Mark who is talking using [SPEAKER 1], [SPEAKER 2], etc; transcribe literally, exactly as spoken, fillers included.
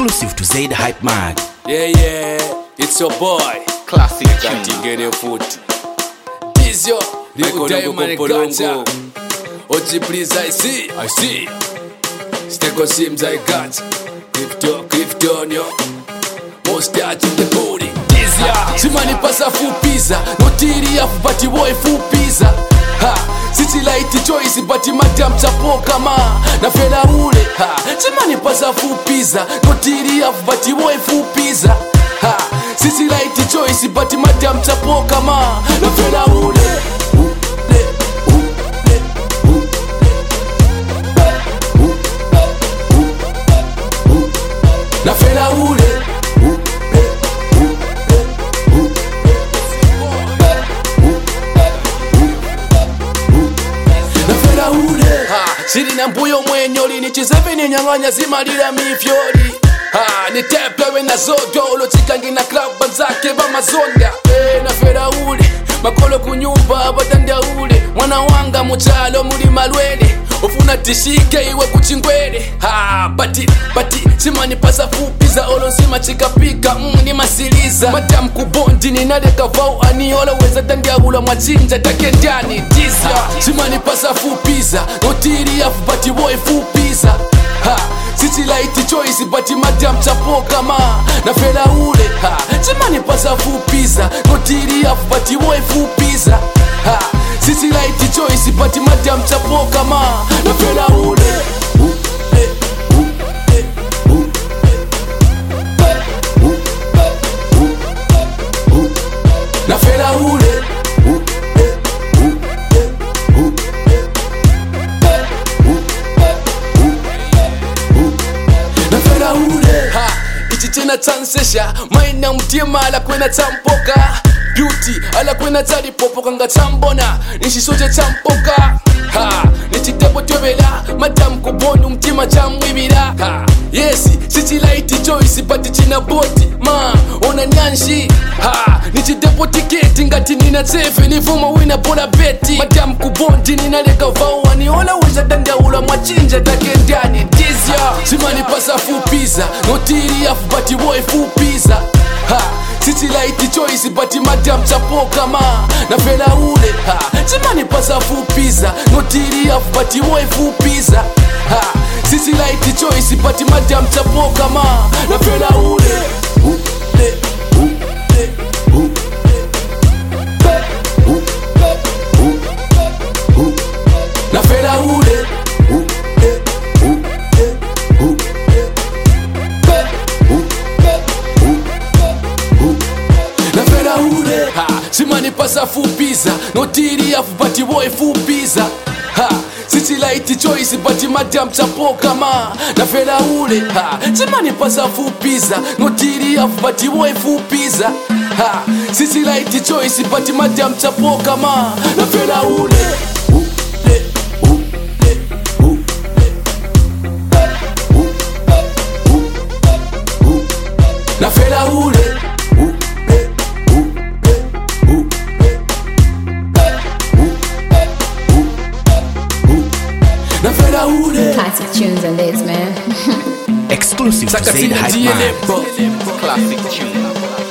[SPEAKER 1] Exclusive to Zaid Hype Mag.
[SPEAKER 2] Yeah, yeah, it's your boy.
[SPEAKER 3] Classic
[SPEAKER 2] Can't get a foot. This yo, Rico Diamond Ganja. Oji, please, I see, I see. Stego Sims, I got. Crypto, crypto, yo. Most out in the booty. This yo, Simani pasa full pizza. No tiri afu bati boy full pizza. Ha. Siti laiti choice bati madam chapo kama na fela ule ha chimani pasa full pizza no tiri afu bati boy full pizza ha siti laiti choice bati madam chapo kama na fela ule na fela ule Siri na mbuyo mwenyoli ni chisepe ni nyanganya zimalira mifyori ha ni teple na zodo ulo chikangi na club banzake ba mazonda eh na fera ule makolo kunyumba batanda ule mwana wanga muchalo muri malwele ofuna tishike iwe kuchingwele ha bati bati simani pasa fupiza olo sima chikapika mm, ni masiliza madam kubondi ni naleka vau ani olo weza tandia ula machinja take ndani tisa simani pasa fupiza notiri afu bati boy fupiza ha siti laiti choice bati madam chapo kama na fela ule ha simani pasa fupiza notiri afu bati boy fupiza ha siti laiti choice bati madam chapo kama na fela ule na fela ule na fela ule ha ichi tena chansesha maina mtima ala kwena champoka beauty ala kwena tali popoka nga chambona nishisoje champoka ha nichitebo twebela madam kubonu mtima chamwibira ha yes siti light choice but china boti ma ona nyanshi ha nichitebo tiketi ngati nina sefe nivuma wina bola beti madam kubondi ninaleka vaua ni ola weza dandaula mwachinja take ndani dizya simani pasa full pizza notiri afu bati boy full pizza ha siti light choice bati madam chapo kama na fela ule ha simani pasa full pizza notiri afu bati boy full pizza ha siti light choice bati madam chapo kama na fela ule ule ule na fela ule ha simani pasa full pizza notiri afu bati boy full pizza ha siti light choice bati madam chapo kama na fela ule ha simani pasa full pizza notiri afu bati boy full pizza ha siti light choice bati madam chapo kama na fela ule na fela ule
[SPEAKER 4] Classic tunes on this, man.
[SPEAKER 1] Exclusive to Zaid Hype Mag.
[SPEAKER 3] Classic tune.